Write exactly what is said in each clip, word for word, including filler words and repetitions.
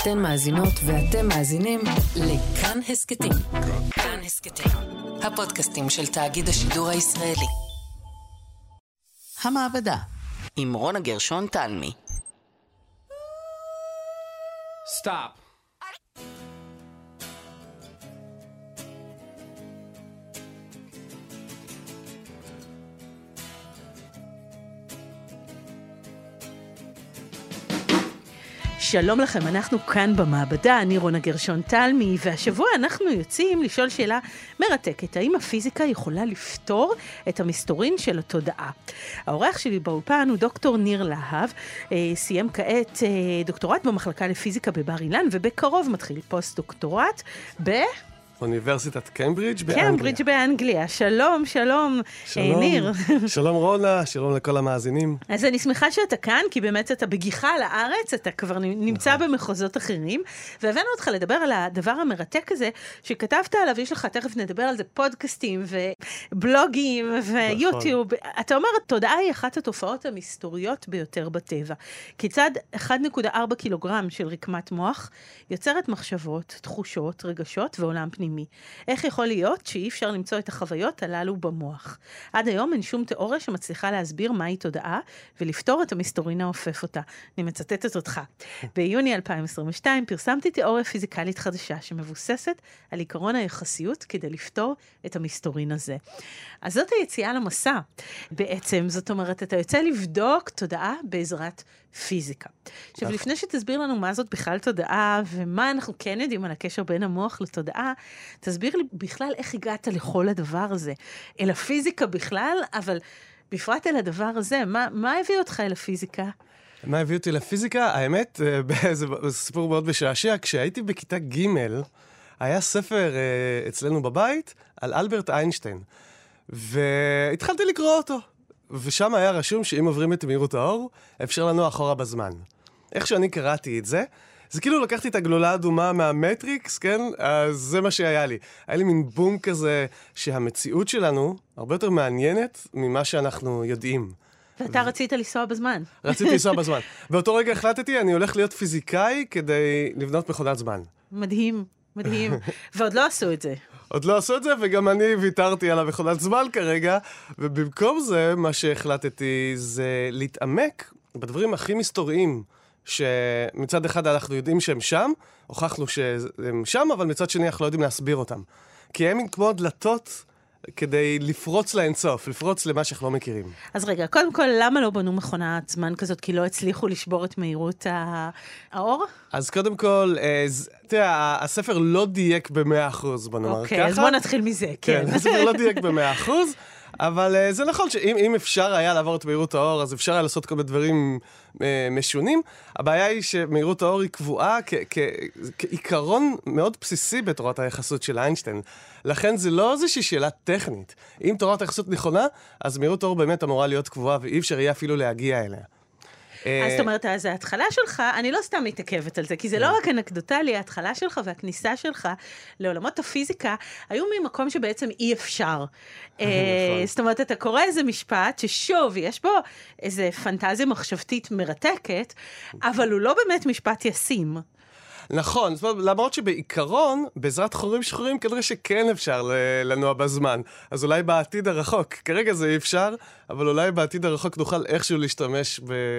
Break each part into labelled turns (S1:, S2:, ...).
S1: אתן מאזינות ואתם מאזינים לכאן הסקטים. כאן הסקטים, הפודקאסטים של תאגיד השידור הישראלי.
S2: המעבדה, עם רונה גרשון תלמי.
S3: Stop.
S4: שלום לכם, אנחנו כאן במעבדה, אני רונה גרשון תלמי, והשבוע אנחנו יוצאים לשאול שאלה מרתקת, האם הפיזיקה יכולה לפתור את המסתורין של התודעה? האורח שלי באולפן הוא דוקטור ניר להב, סיים כעת דוקטורט במחלקה לפיזיקה בבר אילן, ובקרוב מתחיל פוסט דוקטורט ב...
S5: אוניברסיטת קיימברידג' באנגליה.
S4: קיימברידג' באנגליה. שלום, שלום, שלום ניר.
S5: שלום רונה, שלום לכל המאזינים.
S4: אז אני שמחה שאתה כאן, כי באמת אתה בגיחה לארץ, אתה כבר נמצא במחוזות אחרים, והבאנו אותך לדבר על הדבר המרתק הזה, שכתבת עליו, יש לך, תכף נדבר על זה, פודקאסטים ובלוגים ויוטיוב. אתה אומר, תודעה היא אחת התופעות המסתוריות ביותר בטבע. כיצד אחת נקודה ארבע קילוגרם של רקמת מוח יוצרת מחשבות, תחושות, רגשות ועולם פנימי. איך יכול להיות שאי אפשר למצוא את החוויות הללו במוח? עד היום אין שום תיאוריה שמצליחה להסביר מהי תודעה ולפתור את המסתורין האופף אותה. אני מצטטת אותך. ביוני אלפיים עשרים ושתיים פרסמתי תיאוריה פיזיקלית חדשה שמבוססת על עיקרון היחסיות כדי לפתור את המסתורין הזה. אז זאת היציאה למסע. בעצם, זאת אומרת, אתה יוצא לבדוק תודעה בעזרת פיזיקה. עכשיו, לפני שתסביר לנו מה זאת בכלל תודעה, ומה אנחנו כן יודעים על הקשר בין המוח לתודעה, תסביר לי בכלל איך הגעת לכל הדבר הזה. אל הפיזיקה בכלל, אבל בפרט אל הדבר הזה. מה, מה הביא אותך אל הפיזיקה?
S5: מה הביא אותי לפיזיקה? האמת, זה סיפור מאוד משעשע. כשהייתי בכיתה ג' היה ספר אצלנו בבית על אלברט איינשטיין. והתחלתי לקרוא אותו. ושם היה רשום שאם עוברים את מהירות האור, אפשר לנוע אחורה בזמן. איך שאני קראתי את זה, זה כאילו לקחתי את הגלולה האדומה מהמטריקס, כן? אז זה מה שהיה לי. היה לי מין בום כזה שהמציאות שלנו הרבה יותר מעניינת ממה שאנחנו יודעים.
S4: ואתה ו... רצית לנסוע בזמן.
S5: רציתי לנסוע בזמן. באותו רגע החלטתי, אני הולך להיות פיזיקאי כדי לבנות מכונת זמן.
S4: מדהים, מדהים. ועוד לא עשו את זה.
S5: עוד לא עשו את זה, וגם אני ויתרתי על המכונת זמן כרגע, ובמקום זה, מה שהחלטתי זה להתעמק בדברים הכי מסתוריים, שמצד אחד אנחנו יודעים שהם שם, הוכחנו שהם שם, אבל מצד שני אנחנו לא יודעים להסביר אותם. כי הם כמו דלתות כדי לפרוץ לאינסוף, לפרוץ למה שאנחנו לא מכירים.
S4: אז רגע, קודם כל, למה לא בנו מכונת זמן כזאת? כי לא הצליחו לשבור את מהירות האור?
S5: אז קודם כל, תראה, הספר לא דייק ב-מאה אחוז, בוא נאמר ככה.
S4: אוקיי, אז בוא נתחיל מזה, כן.
S5: הספר לא דייק ב-מאה אחוז, אבל זה נכון שאם אפשר היה לעבור את מהירות האור, אז אפשר היה לעשות כל מיני דברים משונים. הבעיה היא שמהירות האור היא קבועה כעיקרון מאוד בסיסי בתורת היחסות של איינשטיין. לכן זה לא איזושהי שאלה טכנית. אם תורת היחסות נכונה, אז מהירות האור באמת אמורה להיות קבועה, ואי אפשר יהיה אפילו להגיע אליה.
S4: אז זאת אומרת, אז ההתחלה שלך, אני לא סתם מתעכבת על זה, כי זה לא רק אנקדוטלי, ההתחלה שלך והכניסה שלך לעולמות הפיזיקה, היו ממקום שבעצם אי אפשר. זאת אומרת, אתה קורא איזה משפט ששוב, יש בו איזה פנטזיה מחשבתית מרתקת, אבל הוא לא באמת משפט ישים.
S5: נכון, זאת אומרת, למרות שבעיקרון, בעזרת חורים שחורים, כנראה שכן אפשר לנוע בזמן. אז אולי בעתיד הרחוק, כרגע זה אי אפשר, אבל אולי בעתיד הרחוק נוכל איכשהו להשתמש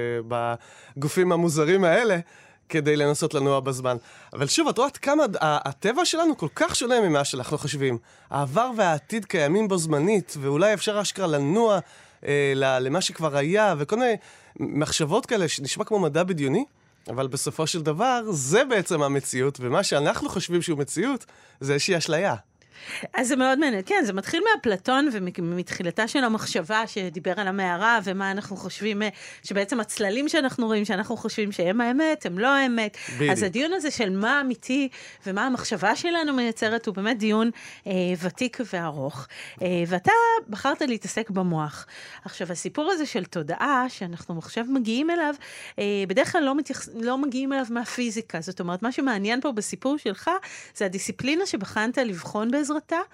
S5: בגופים המוזרים האלה, כדי לנסות לנוע בזמן. אבל שוב, את רואה כמה הטבע שלנו כל כך שונה ממה שאנחנו חושבים. העבר והעתיד קיימים בו זמנית, ואולי אפשר אשכרה לנוע אה, למה שכבר היה, וכל מיני מחשבות כאלה שנשמע כמו מדע בדיוני, אבל בסופו של דבר, זה בעצם המציאות, ומה שאנחנו חושבים שהוא מציאות, זה איזושהי אשליה.
S4: אז זה מאוד מעניין, כן, זה מתחיל מאפלטון ומתחילתה של המחשבה שדיבר על המערה ומה אנחנו חושבים, שבעצם הצללים שאנחנו רואים שאנחנו חושבים שהם האמת, הם לא האמת. בידי. אז הדיון הזה של מה אמיתי ומה המחשבה שלנו מייצרת הוא באמת דיון אה, ותיק וארוך. אה, ואתה בחרת להתעסק במוח. עכשיו, הסיפור הזה של תודעה שאנחנו עכשיו מגיעים אליו, אה, בדרך כלל לא, מתייחס, לא מגיעים אליו מהפיזיקה. זאת אומרת, מה שמעניין פה בסיפור שלך זה הדיסציפלינה שבחנת לבחון בעזרתה,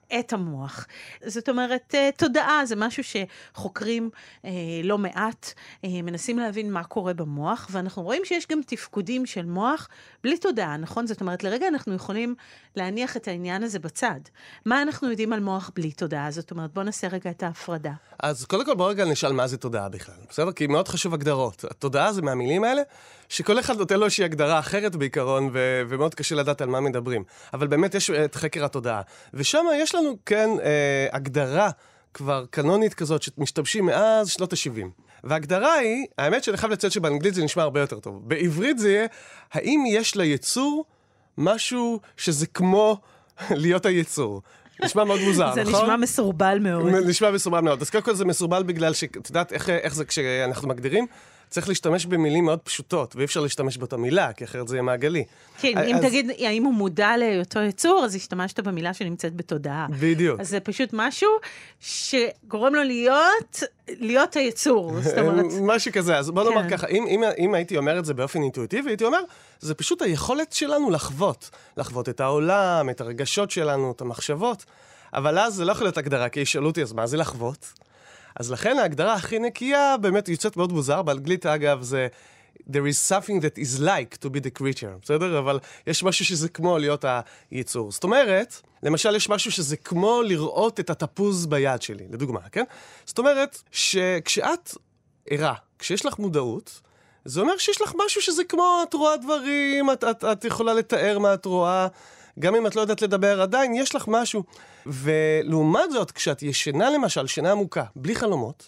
S4: את המוח. זאת אומרת, תודעה זה משהו שחוקרים אה, לא מעט, אה, מנסים להבין מה קורה במוח, ואנחנו רואים שיש גם תפקודים של מוח בלי תודעה, נכון? זאת אומרת, לרגע אנחנו יכולים להניח את העניין הזה בצד. מה אנחנו יודעים על מוח בלי תודעה? זאת אומרת, בוא נעשה רגע את ההפרדה.
S5: אז קודם כל בוא רגע נשאל מה זה תודעה בכלל, בסדר? כי מאוד חשוב הגדרות. התודעה זה מהמילים האלה, שכל אחד נותן לו איזושהי הגדרה אחרת בעיקרון, ו- ומאוד קשה לדעת על מה מדברים. אבל באמת יש את חקר התודעה. ושם יש לנו, כן, אה, הגדרה כבר קנונית כזאת, שמשתמשים מאז שנות ה-שבעים. וההגדרה היא, האמת שאני חייב לציין שבאנגלית זה נשמע הרבה יותר טוב. בעברית זה יהיה, האם יש ליצור משהו שזה כמו להיות היצור? נשמע מאוד מוזר, נכון?
S4: זה נשמע מסורבל מאוד.
S5: נשמע מסורבל מאוד. אז קודם כל זה מסורבל בגלל שאת יודעת איך, איך זה כשאנחנו מגדירים? צריך להשתמש במילים מאוד פשוטות, ואי אפשר להשתמש באותה מילה, כי אחרת זה יהיה מעגלי.
S4: כן,
S5: אז...
S4: אם תגיד, האם הוא מודע לאותו יצור, אז השתמשת במילה שנמצאת בתודעה.
S5: בדיוק.
S4: אז זה פשוט משהו שגורם לו להיות, להיות היצור. זאת אומרת...
S5: משהו כזה. אז בוא נאמר כן. ככה, אם, אם, אם הייתי אומר את זה באופן אינטואיטיבי, הייתי אומר, זה פשוט היכולת שלנו לחוות. לחוות את העולם, את הרגשות שלנו, את המחשבות. אבל אז זה לא יכול להיות הגדרה, כי ישאלו אותי, אז מה זה לחוות? אז לכן ההגדרה הכי נקייה באמת יוצאת מאוד מוזר, באנגלית אגב זה there is something that is like to be the creature, בסדר? אבל יש משהו שזה כמו להיות היצור. זאת אומרת, למשל יש משהו שזה כמו לראות את התפוז ביד שלי, לדוגמה, כן? זאת אומרת שכשאת ערה, כשיש לך מודעות, זה אומר שיש לך משהו שזה כמו את רואה דברים, את, את, את יכולה לתאר מה את רואה, גם אם את לא יודעת לדבר, עדיין יש לך משהו. ולעומת זאת, כשאת ישנה למשל, שינה עמוקה, בלי חלומות,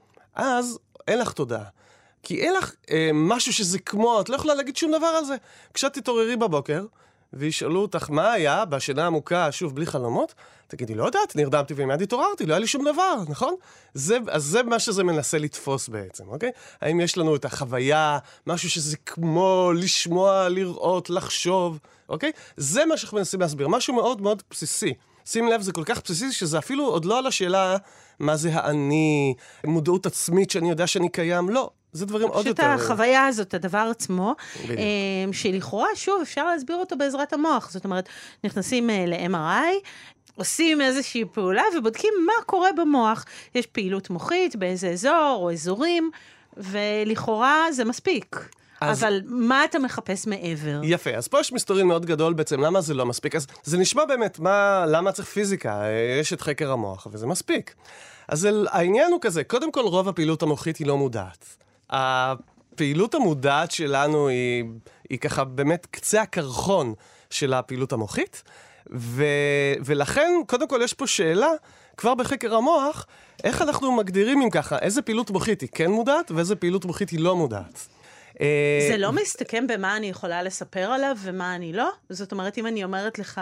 S5: אז אין לך תודעה. כי אין לך אה, משהו שזה כמו, את לא יכולה להגיד שום דבר על זה. כשאת תתעוררי בבוקר, וישאלו אותך מה היה בשינה עמוקה, שוב, בלי חלומות, תגידי, לא יודעת, נרדמתי ומיד התעוררתי, לא היה לי שום דבר, נכון? זה, אז זה מה שזה מנסה לתפוס בעצם, אוקיי? האם יש לנו את החוויה, משהו שזה כמו לשמוע, לראות, לחשוב, אוקיי? זה מה שאנחנו מנסים להסביר, משהו מאוד מאוד בסיסי. שים לב, זה כל כך בסיסי שזה אפילו עוד לא על השאלה מה זה האני, מודעות עצמית שאני יודע שאני קיים, לא. זה דברים עוד יותר...
S4: פשוט החוויה הזאת, הדבר עצמו, שלכאורה, שוב, אפשר להסביר אותו בעזרת המוח. זאת אומרת, נכנסים ל-אם אר איי, עושים איזושהי פעולה ובודקים מה קורה במוח. יש פעילות מוחית באיזה אזור או אזורים, ולכאורה זה מספיק. אז... אבל מה אתה מחפש מעבר?
S5: יפה, אז פה יש מסתורין מאוד גדול בעצם, למה זה לא מספיק? אז זה נשמע באמת, מה, למה צריך פיזיקה? יש את חקר המוח, וזה מספיק. אז העניין הוא כזה, קודם כל רוב הפעילות המוחית היא לא מודעת. הפעילות המודעת שלנו היא, היא ככה באמת קצה הקרחון של הפעילות המוחית, ו, ולכן קודם כל יש פה שאלה, כבר בחקר המוח, איך אנחנו מגדירים אם ככה, איזה פעילות מוחית היא כן מודעת, ואיזה פעילות מוחית היא לא מודעת.
S4: זה לא מסתכם במה אני יכולה לספר עליו ומה אני לא? זאת אומרת, אם אני אומרת לך,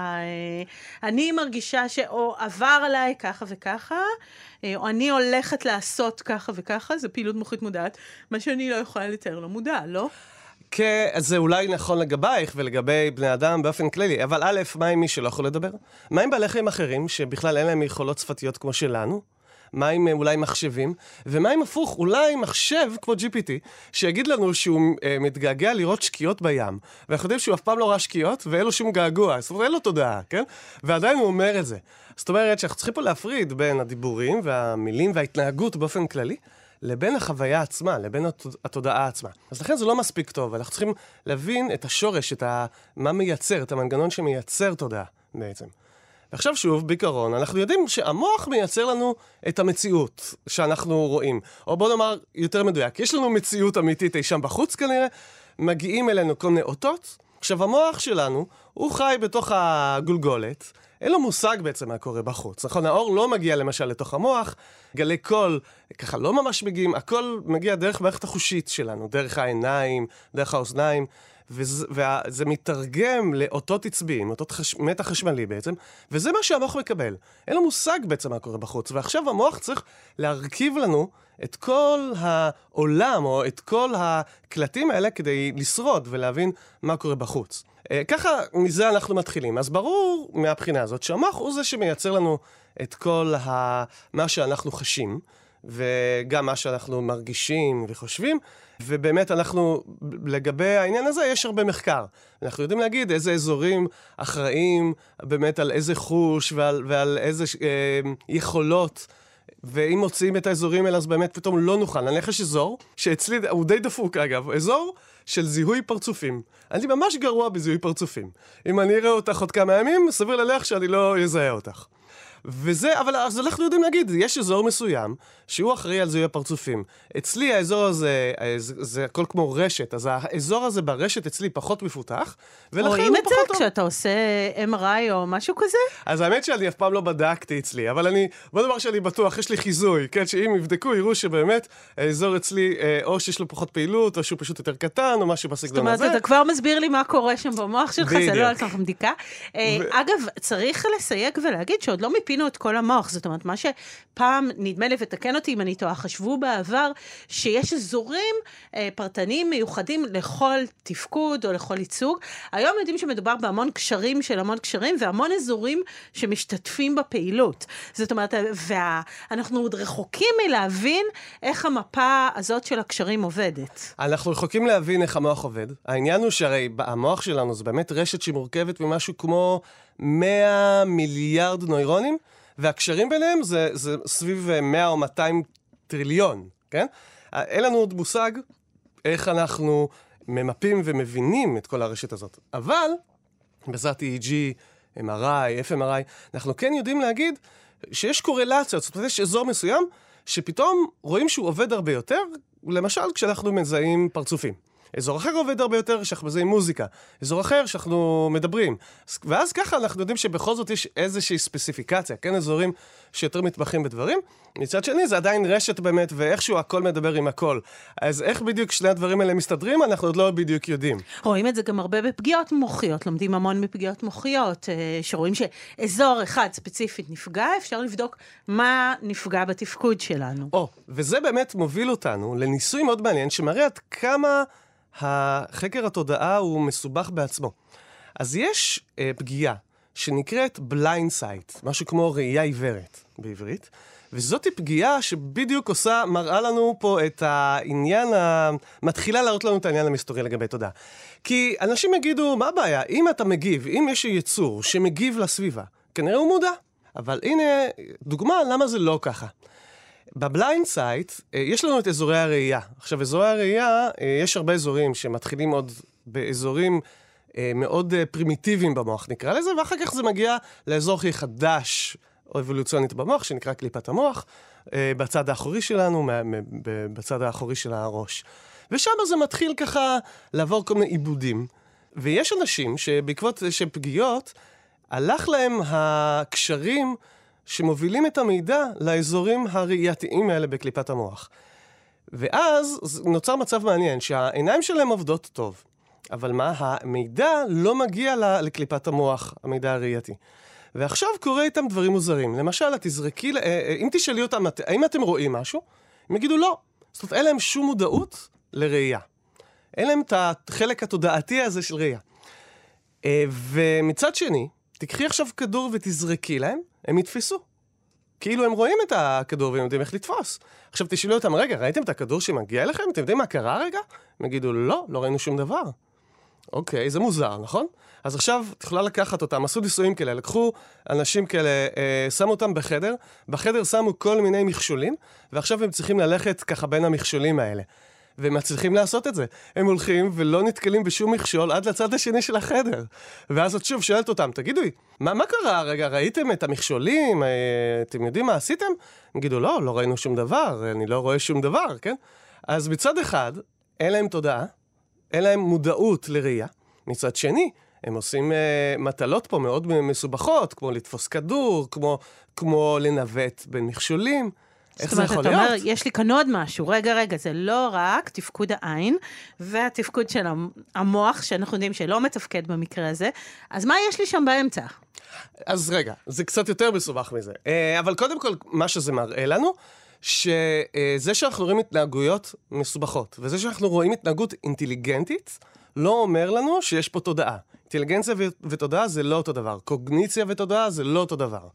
S4: אני מרגישה שאו עבר עליי ככה וככה, או אני הולכת לעשות ככה וככה, זה פעילות מוחית מודעת, מה שאני לא יכולה לתאר לא מודע, לא?
S5: כן, זה אולי נכון לגבייך ולגבי בני אדם באופן כללי, אבל א', מה עם מי שלא יכול לדבר? מה עם בעלי חיים אחרים שבכלל אין להם יכולות שפתיות כמו שלנו? מה עם אולי מחשבים? ומה עם הפוך, אולי מחשב כמו ג'י פי טי, שיגיד לנו שהוא אה, מתגעגע לראות שקיעות בים, ואנחנו יודעים שהוא אף פעם לא ראה שקיעות, ואין לו שום געגוע, זאת אומרת, אין לו תודעה, כן? ועדיין הוא אומר את זה. זאת אומרת שאנחנו צריכים פה להפריד בין הדיבורים והמילים וההתנהגות באופן כללי, לבין החוויה עצמה, לבין התודעה עצמה. אז לכן זה לא מספיק טוב, אנחנו צריכים להבין את השורש, את ה... מה מייצר, את המנגנון שמייצר תודעה בעצם. עכשיו שוב, בעיקרון, אנחנו יודעים שהמוח מייצר לנו את המציאות שאנחנו רואים. או בוא נאמר יותר מדויק, יש לנו מציאות אמיתית אי שם בחוץ כנראה, מגיעים אלינו כל מיני אותות. עכשיו המוח שלנו, הוא חי בתוך הגולגולת, אין לו מושג בעצם מה קורה בחוץ. נכון, האור לא מגיע למשל לתוך המוח, גלי קול ככה לא ממש מגיעים, הכל מגיע דרך מערכת החושית שלנו, דרך העיניים, דרך האוזניים, וזה, וזה מתרגם לאותות עצביים, אותות חש... מתח חשמלי בעצם, וזה מה שהמוח מקבל. אין לו מושג בעצם מה קורה בחוץ, ועכשיו המוח צריך להרכיב לנו את כל העולם, או את כל הקלטים האלה, כדי לשרוד ולהבין מה קורה בחוץ. ככה מזה אנחנו מתחילים. אז ברור מהבחינה הזאת שהמוח הוא זה שמייצר לנו את כל ה... מה שאנחנו חשים, וגם מה שאנחנו מרגישים וחושבים, ובאמת אנחנו, לגבי העניין הזה, יש הרבה מחקר. אנחנו יודעים להגיד איזה אזורים אחראים באמת על איזה חוש ועל, ועל איזה אה, יכולות, ואם מוצאים את האזורים האלה, אז באמת פתאום לא נוכל. נניח יש אזור, שאצלי, הוא די דפוק אגב, אזור של זיהוי פרצופים. אני ממש גרוע בזיהוי פרצופים. אם אני אראה אותך עוד כמה ימים, סביר ללך שאני לא אזהה אותך. וזה, אבל אז אנחנו יודעים להגיד, יש אזור מסוים שהוא אחראי על זיהוי הפרצופים. אצלי האזור הזה, זה, זה הכל כמו רשת, אז האזור הזה ברשת אצלי פחות מפותח, ולכן
S4: רואים
S5: הוא
S4: את זה
S5: פחות טוב.
S4: כשאתה עושה אם אר איי או משהו כזה?
S5: אז האמת שאני אף פעם לא בדקתי אצלי, אבל אני, בוא נאמר שאני בטוח, יש לי חיזוי, כן, שאם יבדקו, יראו שבאמת האזור אצלי, או שיש לו פחות פעילות, או שהוא פשוט יותר קטן, או משהו בסגנון הזה.
S4: זאת אומרת, אתה כבר מסביר לי מה קורה שם במוח שלך, זה לא על סמך בדיקה. אגב, צריך לסייג ולהגיד שעוד לא מיפינו את כל המוח, זאת אומרת, מה שפעם נדמה לי ותקן אותי אם אני טועה, חשבו בעבר שיש אזורים פרטניים מיוחדים לכל תפקוד או לכל ייצוג. היום יודעים שמדובר בהמון קשרים של המון קשרים, והמון אזורים שמשתתפים בפעילות. זאת אומרת, ואנחנו עוד רחוקים מלהבין איך המפה הזאת של הקשרים עובדת.
S5: אנחנו רחוקים להבין איך המוח עובד. העניין הוא שהרי המוח שלנו זה באמת רשת שמורכבת ממשהו כמו מאה מיליארד נוירונים, והקשרים ביניהם זה, זה סביב מאה או מאתיים טריליון, כן? אין לנו עוד מושג איך אנחנו ממפים ומבינים את כל הרשת הזאת. אבל, בעזרת אי אי ג'י, אם אר איי, אף אם אר איי, אנחנו כן יודעים להגיד שיש קורלציות, זאת אומרת, יש אזור מסוים שפתאום רואים שהוא עובד הרבה יותר, למשל כשאנחנו מזהים פרצופים. אזור אחר עובד הרבה יותר שאנחנו מזהים מוזיקה. אזור אחר שאנחנו מדברים. ואז ככה אנחנו יודעים שבכל זאת יש איזושהי ספציפיקציה, כן? אזורים שיותר מתמחים בדברים. מצד שני, זה עדיין רשת באמת, ואיכשהו הכל מדבר עם הכל. אז איך בדיוק שני הדברים האלה מסתדרים, אנחנו עוד לא בדיוק יודעים.
S4: רואים את זה גם הרבה בפגיעות מוחיות, לומדים המון מפגיעות מוחיות, שרואים שאזור אחד ספציפית נפגע, אפשר לבדוק מה נפגע בתפקוד שלנו.
S5: או, וזה באמת מוביל אותנו לניסוי מאוד מעניין, שמראה עד כמה החקר התודעה הוא מסובך בעצמו. אז יש אה, פגיעה שנקראת blind sight, משהו כמו ראייה עיוורת בעברית, וזאת פגיעה שבדיוק עושה, מראה לנו פה את העניין, מתחילה להראות לנו את העניין המסתורי לגבי תודעה. כי אנשים יגידו, מה הבעיה? אם אתה מגיב, אם יש יצור שמגיב לסביבה, כנראה הוא מודע. אבל הנה דוגמה למה זה לא ככה. בבליינד סייט יש לנו את אזורי הראייה. עכשיו, אזורי הראייה, יש הרבה אזורים שמתחילים עוד באזורים מאוד פרימיטיביים במוח, נקרא לזה, ואחר כך זה מגיע לאזור הכי חדש או אבולוציונית במוח, שנקרא קליפת המוח, בצד האחורי שלנו, בצד האחורי של הראש. ושם זה מתחיל ככה לעבור כל מיני עיבודים. ויש אנשים שבעקבות שפגיעות, הלך להם הקשרים שמובילים את המידע לאזורים הראייתיים האלה בקליפת המוח. ואז נוצר מצב מעניין, שהעיניים שלהם עובדות טוב, אבל מה? המידע לא מגיע לקליפת המוח, המידע הראייתי. ועכשיו קורה איתם דברים מוזרים. למשל, את תזרקי, אם תשאלי אותם, האם אתם רואים משהו? הם יגידו לא. זאת אומרת, אין להם שום מודעות לראייה. אין להם את החלק התודעתי הזה של ראייה. ומצד שני, תקחי עכשיו כדור ותזרקי להם, הם יתפסו. כאילו הם רואים את הכדור והם יודעים איך לתפוס. עכשיו תשאלו אותם, רגע, ראיתם את הכדור שמגיע אליכם? אתם יודעים מה קרה רגע? הם יגידו, לא, לא ראינו שום דבר. אוקיי, זה מוזר, נכון? אז עכשיו תוכלה לקחת אותם, עשו ניסויים כאלה, לקחו אנשים כאלה, אה, שמו אותם בחדר, בחדר שמו כל מיני מכשולים, ועכשיו הם צריכים ללכת ככה בין המכשולים האלה. והם מצליחים לעשות את זה. הם הולכים ולא נתקלים בשום מכשול עד לצד השני של החדר. ואז את שוב שואלת אותם, תגידו לי, מה, מה קרה? רגע, ראיתם את המכשולים? אתם יודעים מה עשיתם? הם גידו, לא, לא ראינו שום דבר, אני לא רואה שום דבר, כן? אז מצד אחד, אין להם תודעה, אין להם מודעות לראייה. מצד שני, הם עושים uh, מטלות פה מאוד מסובכות, כמו לתפוס כדור, כמו, כמו לנווט בין מכשולים. איך זה יכול להיות?
S4: אתה אומר, יש לי כאן עוד משהו. רגע, רגע, זה לא רק תפקוד העין, והתפקוד של המוח, שאנחנו יודעים שלא מתפקד במקרה הזה. אז מה יש לי שם באמצע?
S5: אז רגע, זה קצת יותר מסובך מזה. אבל קודם כל, מה שזה מראה לנו, שזה שאנחנו רואים התנהגויות מסובכות, וזה שאנחנו רואים התנהגות אינטליגנטית, לא אומר לנו שיש פה תודעה. אינטליגנציה ותודעה זה לא אותו דבר. קוגניציה ותודעה זה לא אותו דבר. Okay?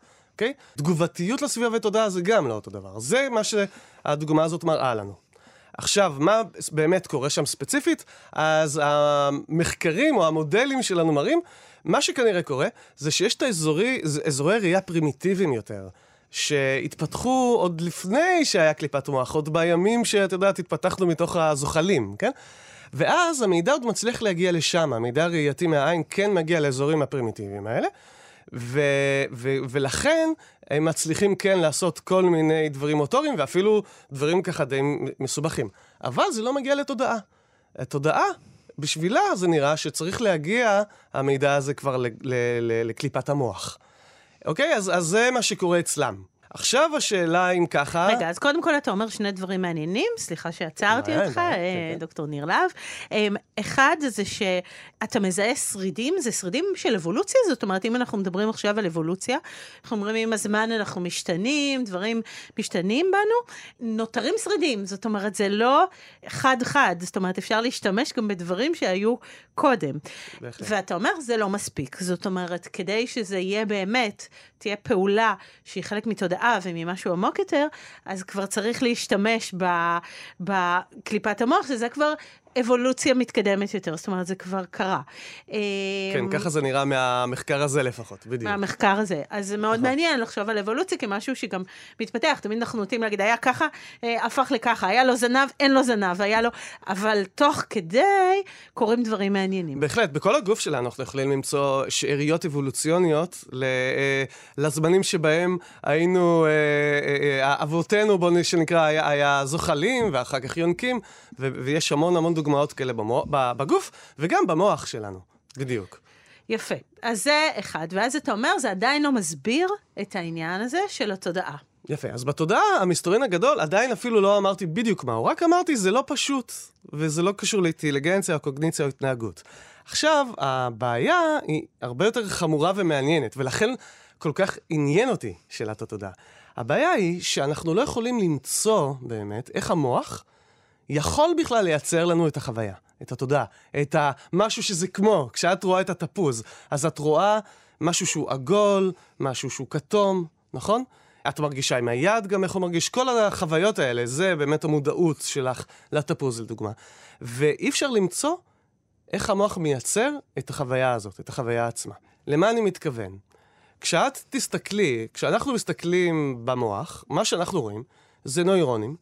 S5: אוקיי? תגובתיות לסביבה ותודעה זה גם לא אותו דבר. זה מה שהדוגמה הזאת מראה לנו. עכשיו, מה באמת קורה שם ספציפית? אז המחקרים או המודלים שלנו מראים, מה שכנראה קורה, זה שיש את האזורי, אזורי ראייה פרימיטיביים יותר, שהתפתחו עוד לפני שהיה קליפת מוח, עוד בימים שאת יודעת, התפתחנו מתוך הזוחלים, כן? ואז המידע עוד מצליח להגיע לשם, המידע הראייתי מהעין כן מגיע לאזורים הפרימיטיביים האלה, ו- ו- ולכן הם מצליחים כן לעשות כל מיני דברים מוטוריים, ואפילו דברים ככה די מסובכים. אבל זה לא מגיע לתודעה. התודעה, בשבילה זה נראה שצריך להגיע המידע הזה כבר ל- ל- ל- לקליפת המוח. אוקיי? אז, אז זה מה שקורה אצלם. עכשיו השאלה אם ככה...
S4: רגע, אז קודם כל אתה אומר שני דברים מעניינים, סליחה שעצרתי אותך, דוקטור ניר להב. אחד זה שאתה מזהה שרידים, זה שרידים של אבולוציה, זאת אומרת, אם אנחנו מדברים עכשיו על אבולוציה, אנחנו אומרים, עם הזמן אנחנו משתנים, דברים משתנים בנו, נותרים שרידים, זאת אומרת, זה לא חד-חד, זאת אומרת, אפשר להשתמש גם בדברים שהיו קודם. ואתה אומר, זה לא מספיק, זאת אומרת, כדי שזה יהיה באמת, תהיה פעולה שהיא חלק מתודעה וממשהו עמוק יותר, אז כבר צריך להשתמש בקליפת המוח, שזה כבר אבולוציה מתקדמת יותר, זאת אומרת, זה כבר קרה.
S5: כן, ככה זה נראה מהמחקר הזה לפחות, בדיוק.
S4: מהמחקר הזה. אז זה מאוד מעניין לחשוב על אבולוציה כמשהו שגם מתפתח. תמיד אנחנו נוטים להגיד, היה ככה, הפך לככה, היה לו זנב, אין לו זנב, היה לו... אבל תוך כדי קורים דברים מעניינים.
S5: בהחלט, בכל הגוף שלנו אנחנו יכולים למצוא שאריות אבולוציוניות לזמנים שבהם היינו, אבותינו, בוא שנקרא, היה זוחלים, ואחר כך יונקים, ויש המון המון דוגמאות כאלה בגוף, וגם במוח שלנו, בדיוק.
S4: יפה. אז זה אחד, ואז אתה אומר, זה עדיין לא מסביר את העניין הזה של התודעה.
S5: יפה, אז בתודעה, המסתורין הגדול, עדיין אפילו לא אמרתי בדיוק מהו, רק אמרתי, זה לא פשוט, וזה לא קשור לאינטליגנציה או קוגניציה או התנהגות. עכשיו, הבעיה היא הרבה יותר חמורה ומעניינת, ולכן כל כך עניין אותי שאלת התודעה. הבעיה היא שאנחנו לא יכולים למצוא באמת איך המוח יכול בכלל לייצר לנו את החוויה, את התודעה, את המשהו שזה כמו, כשאת רואה את התפוז, אז את רואה משהו שהוא עגול, משהו שהוא כתום, נכון? את מרגישה עם היד גם איך הוא מרגיש, כל החוויות האלה, זה באמת המודעות שלך לתפוז לדוגמה. ואי אפשר למצוא איך המוח מייצר את החוויה הזאת, את החוויה עצמה. למה אני מתכוון? כשאת תסתכלי, כשאנחנו מסתכלים במוח, מה שאנחנו רואים זה נוירונים,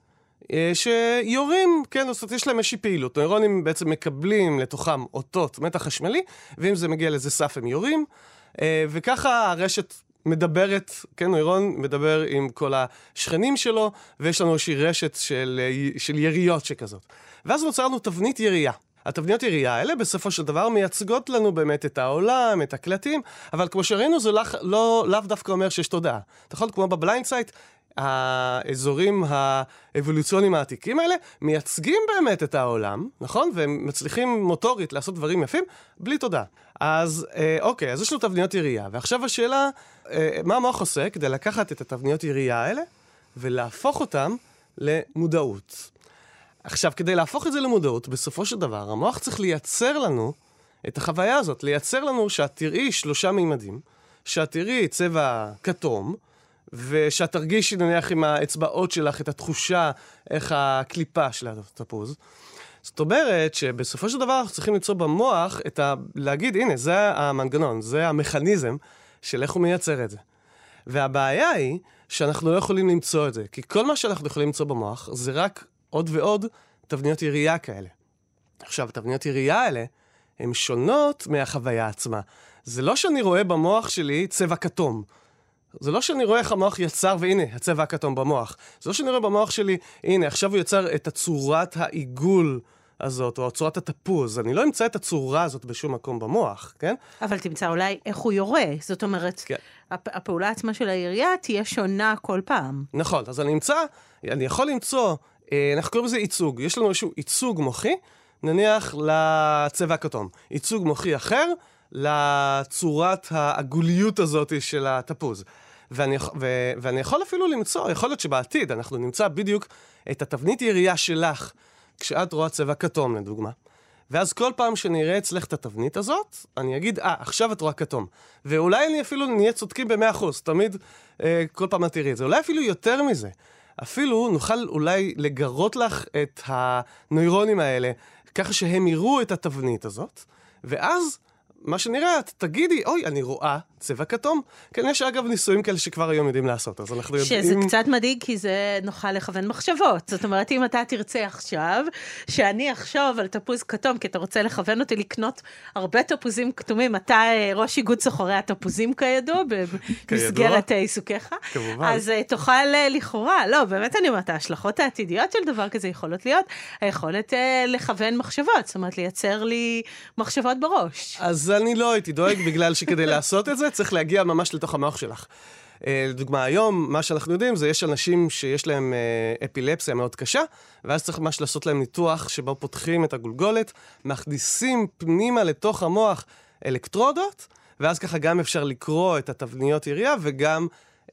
S5: שיורים, כן, זאת אומרת, יש להם איזושהי פעילות. נוירונים בעצם מקבלים לתוכם אותות מתח חשמלי, ואם זה מגיע לזה סף הם יורים, וככה הרשת מדברת, כן, נוירון מדבר עם כל השכנים שלו, ויש לנו איזושהי רשת של, של יריות שכזאת. ואז נוצר לנו תבנית ירייה. התבניות ירייה האלה בסופו של דבר מייצגות לנו באמת את העולם, את הקלטים, אבל כמו שראינו זה לא, לא, לאו דווקא אומר שיש תודעה. נכון? כמו בבליינד סייט, האזורים האבולוציוניים העתיקים האלה מייצגים באמת את העולם, נכון? והם מצליחים מוטורית לעשות דברים יפים בלי תודעה. אז אוקיי, אז יש לו תבניות ירייה, ועכשיו השאלה, מה המוח עושה כדי לקחת את התבניות ירייה האלה ולהפוך אותם למודעות? עכשיו, כדי להפוך את זה למודעות, בסופו של דבר, המוח צריך לייצר לנו את החוויה הזאת, לייצר לנו שאת תראי שלושה מימדים, שאת תראי צבע כתום, ושאת תרגישי נניח עם האצבעות שלך את התחושה, איך הקליפה של התפוז. זאת אומרת שבסופו של דבר אנחנו צריכים ליצור במוח את ה... להגיד, הנה, זה המנגנון, זה המכניזם של איך הוא מייצר את זה. והבעיה היא שאנחנו לא יכולים למצוא את זה, כי כל מה שאנחנו יכולים למצוא במוח זה רק עוד ועוד תבניות ירייה כאלה. עכשיו, תבניות ירייה האלה הן שונות מהחוויה עצמה. זה לא שאני רואה במוח שלי צבע כתום. זה לא שאני רואה איך המוח יצר, והנה, הצבע הכתום במוח. זה לא שאני רואה במוח שלי, הנה, עכשיו הוא יצר את הצורת העיגול הזאת, או צורת התפוז. אני לא אמצא את הצורה הזאת בשום מקום במוח, כן? אבל
S4: תמצא אולי איך הוא יורה. זאת אומרת, כן. הפ- הפעולה עצמה של הירייה תהיה שונה כל פעם.
S5: נכון, אז אני אמצא, אני יכול למצוא, אנחנו קוראים לזה ייצוג. יש לנו איזשהו ייצוג מוחי, נניח לצבע הכתום. ייצוג מוחי אחר, לצורת העגוליות הזאת של התפוז. ואני, ו, ואני יכול אפילו למצוא, יכול להיות שבעתיד אנחנו נמצא בדיוק את התבנית ירייה שלך, כשאת רואה צבע כתום לדוגמה, ואז כל פעם שנראה אצלך את התבנית הזאת, אני אגיד, אה, עכשיו את רואה כתום. ואולי אני אפילו נהיה צודקים ב-מאה אחוז, תמיד אה, כל פעם את תראי את זה. אולי אפילו יותר מזה. אפילו נוכל אולי לגרות לך את הנוירונים האלה, ככה שהם יראו את התבנית הזאת, ואז מה שנראה, את תגידי, אוי, אני רואה צבע כתום. כן, יש אגב ניסויים כאלה שכבר היום יודעים לעשות, אז אנחנו יודעים...
S4: שזה קצת מדאיג, כי זה נוכל לכוון מחשבות. זאת אומרת, אם אתה תרצה עכשיו, שאני אחשוב על תפוז כתום, כי אתה רוצה לכוון אותי לקנות הרבה תפוזים כתומים, אתה ראש איגוד סוחרי התפוזים כידוע, במסגרת עיסוקיך, אז תוכל לכאורה, לא, באמת אני אומרת, ההשלכות העתידיות של דבר כזה יכולות להיות, היכולת לכוון מחשבות, זאת אומרת, לייצר לי מחשבות בראש.
S5: אז אני לא הייתי דואג, בגלל שכדי לעשות את זה, צריך להגיע ממש לתוך המוח שלך. לדוגמה, היום, מה שאנחנו יודעים, זה יש אנשים שיש להם אפילפסיה מאוד קשה, ואז צריך ממש לעשות להם ניתוח, שבו פותחים את הגולגולת, מכניסים פנימה לתוך המוח אלקטרודות, ואז ככה גם אפשר לקרוא את התבניות ירייה, וגם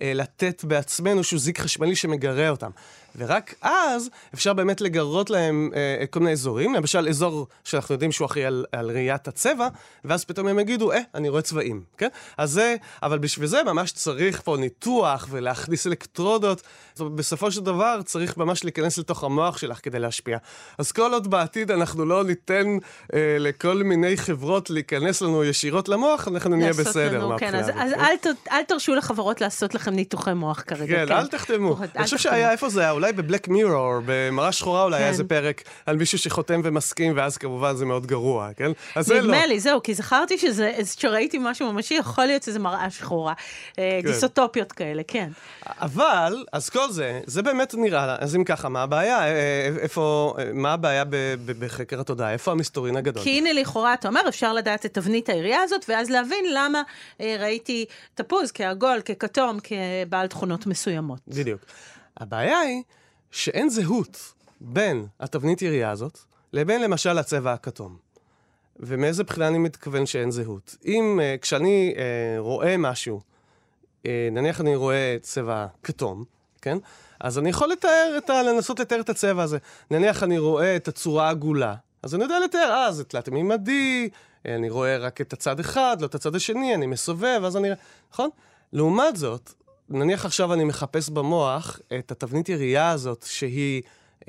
S5: לתת בעצמנו שהוא זיק חשמלי שמגרה אותם. ורק אז אפשר באמת לגרות להם אה, כל מיני אזורים, למשל אזור שאנחנו יודעים שהוא אחראי על, על ראיית הצבע, ואז פתאום הם יגידו, אה, אני רואה צבעים, כן? אז זה, אבל בשביל זה ממש צריך פה ניתוח ולהכניס אלקטרודות, בסופו של דבר צריך ממש להיכנס לתוך המוח שלך כדי להשפיע. אז כל עוד בעתיד אנחנו לא ניתן אה, לכל מיני חברות להיכנס לנו ישירות למוח, אנחנו נהיה בסדר.
S4: לנו, כן, אז, אז אל, אל תרשו לחברות לעשות לכם ניתוחי מוח כרגע.
S5: כן, כן. אל תחתמו. אני חושב שהיה, איפה זה היה? אולי בבלק מירור, במראה שחורה אולי היה איזה פרק על מישהו שחותם ומסכים, ואז כמובן זה מאוד גרוע, כן? אז זה לא.
S4: נדמה לי, זהו, כי זכרתי שזה, שראיתי משהו ממשי, יכול להיות שזה מראה שחורה. דיסוטופיות כאלה, כן.
S5: אבל, אז כל זה, זה באמת נראה, אז אם ככה, מה הבעיה? איפה, מה הבעיה בחקר התודעה? איפה המסתורין הגדול?
S4: כי הנה לכאורה, אתה אומר, אפשר לדעת את תבנית העירייה הזאת, ואז להבין למה ראיתי תפוז כעגול, ככתום, כבעל תכונות מסוימות.
S5: בדיוק. הבעיה היא שאין זהות בין התבנית ירייה הזאת לבין למשל הצבע הכתום. ומאיזה בחינה אני מתכוון שאין זהות? אם uh, כשאני uh, רואה משהו, uh, נניח אני רואה צבע כתום, כן? אז אני יכול לתאר את ה... לנסות לתאר את הצבע הזה. נניח אני רואה את הצורה העגולה, אז אני יודע לתאר, אה, זה תלת מימדי, אני רואה רק את הצד אחד, לא את הצד השני, אני מסובב, אז אני... נכון? לעומת זאת, נניח עכשיו אני מחפש במוח את התבנית ירייה הזאת שהיא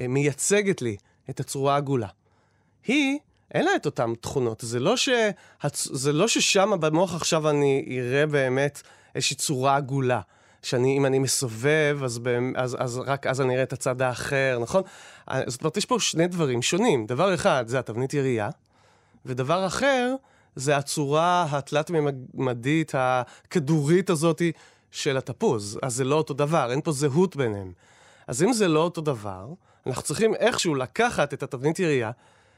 S5: מייצגת לי את הצורה העגולה. היא, אין לה את אותן תכונות. זה לא, ש... זה לא ששם במוח עכשיו אני אראה באמת איזושהי צורה עגולה. שאם אני מסובב, אז, אז, אז רק אז אני אראה את הצד האחר, נכון? זאת אומרת, יש פה שני דברים שונים. דבר אחד זה התבנית ירייה, ודבר אחר זה הצורה התלת-ממדית, הכדורית הזאת, של התפוז, אז זה לא אותו דבר, אין פה זהות ביניהם. אז אם זה לא אותו דבר, אנחנו צריכים איכשהו לקחת את התבנית ירייה,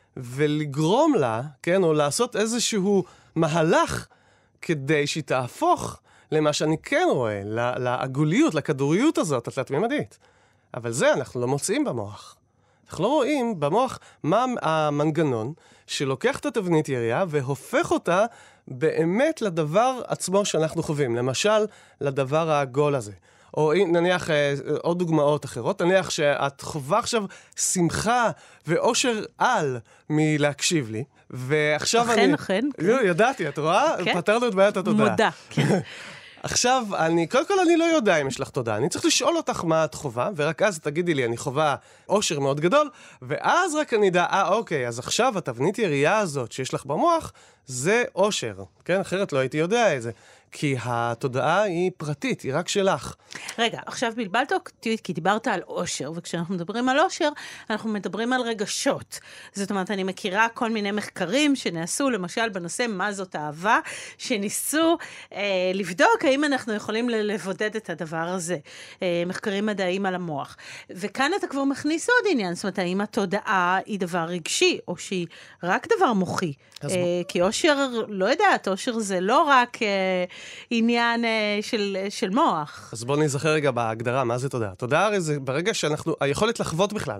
S5: ולגרום לה, כן, או לעשות איזשהו מהלך, כדי שהיא תהפוך למה שאני כן רואה, לעגוליות, לכדוריות הזאת, התלת-ממדית. אבל זה אנחנו לא מוצאים במוח. אנחנו לא רואים במוח מה המנגנון שלוקח את התבנית ירייה והופך אותה באמת לדבר עצמו שאנחנו חווים. למשל, לדבר העגול הזה. או נניח עוד דוגמאות אחרות. נניח שאת חווה עכשיו שמחה ואושר על מלהקשיב לי. ועכשיו אני...
S4: אכן, אכן.
S5: לא, ידעתי, את רואה? פתרנו את בעיית התודעה.
S4: מודע, כן.
S5: עכשיו, אני, קודם כל אני לא יודע אם יש לך תודה. אני צריך לשאול אותך מה את חובה, ורק אז תגידי לי, אני חובה אושר מאוד גדול, ואז רק אני אדע, אה, אוקיי, אז עכשיו התבנית ירייה הזאת שיש לך במוח, זה אושר. כן? אחרת לא הייתי יודע את זה. כי התודעה היא פרטית, היא רק שלך.
S4: רגע, עכשיו בלבלת אותי, כי דיברת על אושר, וכשאנחנו מדברים על אושר, אנחנו מדברים על רגשות. זאת אומרת, אני מכירה כל מיני מחקרים שנעשו, למשל בנושא מה זאת אהבה, שניסו אה, לבדוק האם אנחנו יכולים לבודד את הדבר הזה. אה, מחקרים מדעיים על המוח. וכאן אתה כבר מכניס עוד עניין, זאת אומרת, האם התודעה היא דבר רגשי, או שהיא רק דבר מוחי. אה, כי אושר, לא יודעת, אושר זה לא רק... אה, עניין של, של מוח.
S5: אז בואו נזכר רגע בהגדרה, מה זה תודעה? תודעה הרי זה ברגע שאנחנו, היכולת לחוות בכלל.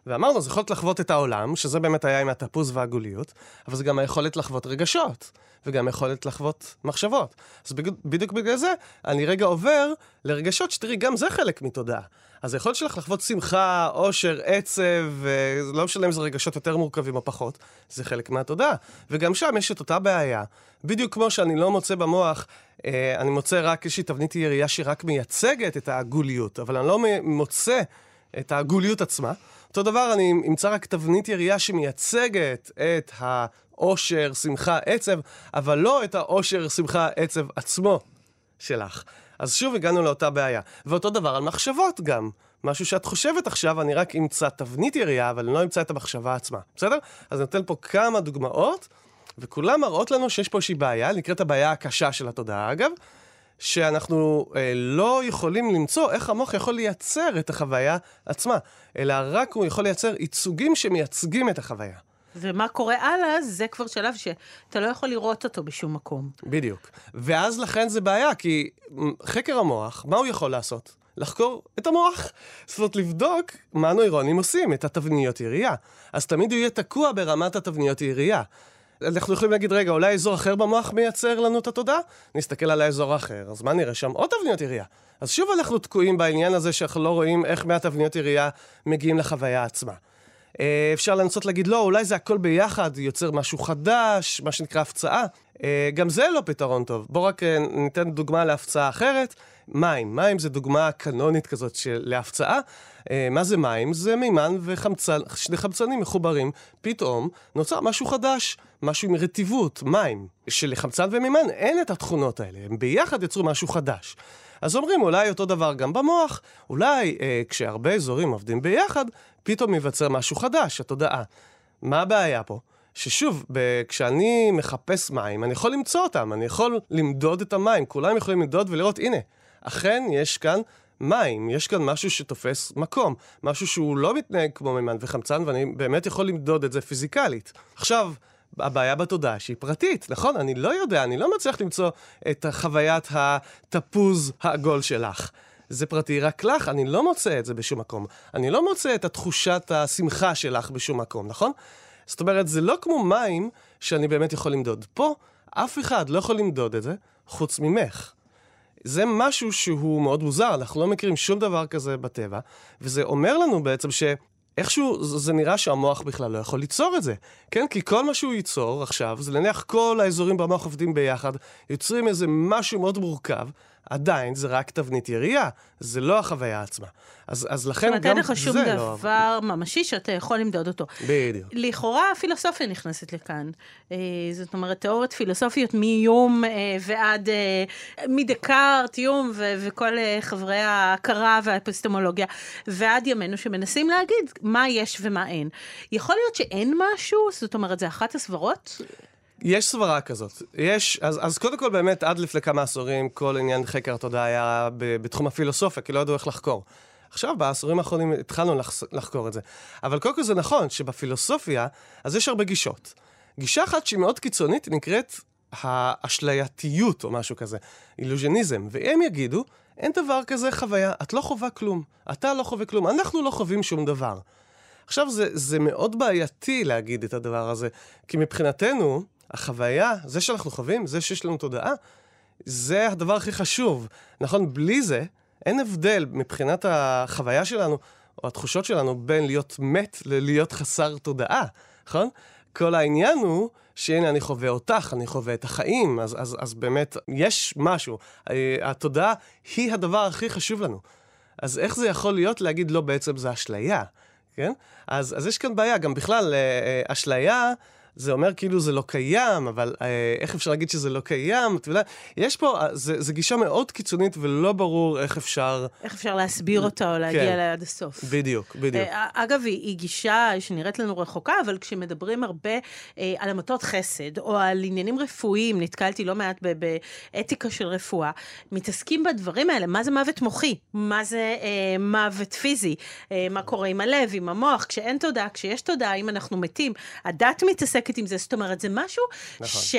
S5: ואמרנו, זה יכולת לחוות את העולם, שזה באמת היה עם התפוז והגוליות, אבל זה גם היכולת לחוות רגשות, וגם יכולת לחוות מחשבות. אז בדיוק בגלל זה, אני רגע עובר לרגשות שתראי, גם זה חלק מתודעה. אז היכולת שלך לחוות שמחה, אושר, עצב, ולא משנה אם זה רגשות יותר מורכבים או פחות, זה חלק מהתודעה. וגם שם יש את אותה בעיה. בדיוק כמו שאני לא מוצא במוח, אני מוצא רק איזושהי תבנית ירייה שרק מייצגת את הגוליות, אבל אני לא מוצא את הגוליות עצמה. אותו דבר, אני אמצא רק תבנית ירייה שמייצגת את האושר, שמחה, עצב, אבל לא את האושר, שמחה, עצב עצמו שלך. אז שוב הגענו לאותה בעיה. ואותו דבר על מחשבות גם. משהו שאת חושבת עכשיו, אני רק אמצא תבנית ירייה, אבל אני לא אמצא את המחשבה עצמה. בסדר? אז נתן פה כמה דוגמאות, וכולם מראות לנו שיש פה איזושהי בעיה, נקראת הבעיה הקשה של התודעה, אגב, שאנחנו אה, לא יכולים למצוא איך המוח יכול לייצר את החוויה עצמה, אלא רק הוא יכול לייצר ייצוגים שמייצגים את החוויה.
S4: ומה קורה הלאה, זה כבר שלב שאתה לא יכול לראות אותו בשום מקום.
S5: בדיוק. ואז לכן זה בעיה, כי חקר המוח, מה הוא יכול לעשות? לחקור את המוח. זאת אומרת, לבדוק מה נוירונים עושים, את התבניות ירייה. אז תמיד הוא יהיה תקוע ברמת התבניות ירייה. אנחנו יכולים להגיד, רגע, אולי אזור אחר במוח מייצר לנו את התודעה? נסתכל על האזור האחר, אז מה נראה שם? עוד תבניות ירייה. אז שוב אנחנו תקועים בעניין הזה שאנחנו לא רואים איך מהתבניות ירייה מגיעים לחוויה עצמה. אפשר לנסות להגיד, לא, אולי זה הכל ביחד, יוצר משהו חדש, מה שנקרא הפצעה. גם זה לא פתרון טוב. בואו רק ניתן דוגמה להפצעה אחרת. מים. מים זה דוגמה קנונית כזאת של להפצעה. מה זה מים? זה מימן וחמצן, שני חמצנים מחוברים. פתאום נוצר משהו חדש, משהו עם רטיבות, מים. שלחמצן ומימן אין את התכונות האלה. הם ביחד יצרו משהו חדש. אז אומרים, אולי אותו דבר גם במוח, אולי אה, כשהרבה אזורים עובדים ביחד, פתאום ייווצר משהו חדש, התודעה. מה הבעיה פה? ששוב, ב- כשאני מחפש מים, אני יכול למצוא אותם, אני יכול למדוד את המים, כולם יכולים למדוד ולראות, הנה, אכן יש כאן מים, יש כאן משהו שתופס מקום, משהו שהוא לא מתנהג כמו מימן וחמצן, ואני באמת יכול למדוד את זה פיזיקלית. עכשיו, הבעיה בתודעה שהיא פרטית, נכון? אני לא יודע, אני לא מצליח למצוא את חוויית התפוז העגול שלך. זה פרטי רק לך, אני לא מוצא את זה בשום מקום. אני לא מוצא את התחושת השמחה שלך בשום מקום, נכון? זאת אומרת, זה לא כמו מים שאני באמת יכול למדוד. פה, אף אחד לא יכול למדוד את זה, חוץ ממך. זה משהו שהוא מאוד מוזר, אנחנו לא מכירים שום דבר כזה בטבע, וזה אומר לנו בעצם ש... איכשהו זה נראה שהמוח בכלל לא יכול ליצור את זה. כן? כי כל מה שהוא ייצור עכשיו, זה לנח כל האזורים במוח עובדים ביחד, יוצרים איזה משהו מאוד מורכב, עדיין זה רק תבנית ירייה, זה לא החוויה עצמה. אז, אז לכן גם זה לא...
S4: זאת אומרת, אין לך שום דבר ממשי שאתה יכול למדוד אותו.
S5: בדיוק.
S4: לכאורה הפילוסופיה נכנסת לכאן. זאת אומרת, תיאוריות פילוסופיות מיום ועד, מדקארט, יום וכל חברי ההכרה והאפיסטמולוגיה, ועד ימינו שמנסים להגיד מה יש ומה אין. יכול להיות שאין משהו? זאת אומרת, זה אחת הסברות?
S5: יש סברה כזאת. יש, אז, אז קודם כל באמת, עד לפני כמה עשורים, כל עניין חקר התודעה היה ב, בתחום הפילוסופיה, כי לא ידעו איך לחקור. עכשיו, בעשורים האחרונים התחלנו לח, לחקור את זה. אבל קודם כל זה נכון, שבפילוסופיה, אז יש הרבה גישות. גישה אחת שהיא מאוד קיצונית, נקראת האשלייתיות, או משהו כזה, אילוז'ניזם. והם יגידו, אין דבר כזה חוויה, את לא חווה כלום. אתה לא חווה כלום, אנחנו לא חווים שום דבר. עכשיו, זה, זה מאוד בעייתי להגיד את הדבר הזה, כי מבחינתנו, החוויה, זה שאנחנו חווים, זה שיש לנו תודעה, זה הדבר הכי חשוב. נכון, בלי זה, אין הבדל מבחינת החוויה שלנו, או התחושות שלנו, בין להיות מת ללהיות חסר תודעה. נכון? כל העניין הוא, שהנה אני חווה אותך, אני חווה את החיים, אז, אז, אז באמת, יש משהו. התודעה היא הדבר הכי חשוב לנו. אז איך זה יכול להיות להגיד לא בעצם זה אשליה? כן? אז, אז יש כאן בעיה, גם בכלל, אשליה, זה אומר כאילו זה לא קיים, אבל אה, איך אפשר להגיד שזה לא קיים? אתה יודע, יש פה, זה, זה גישה מאוד קיצונית ולא ברור איך אפשר...
S4: איך אפשר להסביר אותה או להגיע אליה עד הסוף.
S5: בדיוק, בדיוק.
S4: אה, אגב, היא, היא גישה שנראית לנו רחוקה, אבל כשמדברים הרבה אה, על המתות חסד, או על עניינים רפואיים, נתקלתי לא מעט באתיקה של רפואה, מתעסקים בדברים האלה, מה זה מוות מוחי? מה זה אה, מוות פיזי? אה, מה קורה עם הלב, עם המוח? כשאין תודעה, כשיש תודעה, אם אנחנו מתים, הדת מתעסק מתעסקת עם זה, זאת אומרת, זה משהו
S5: נכון.
S4: ש,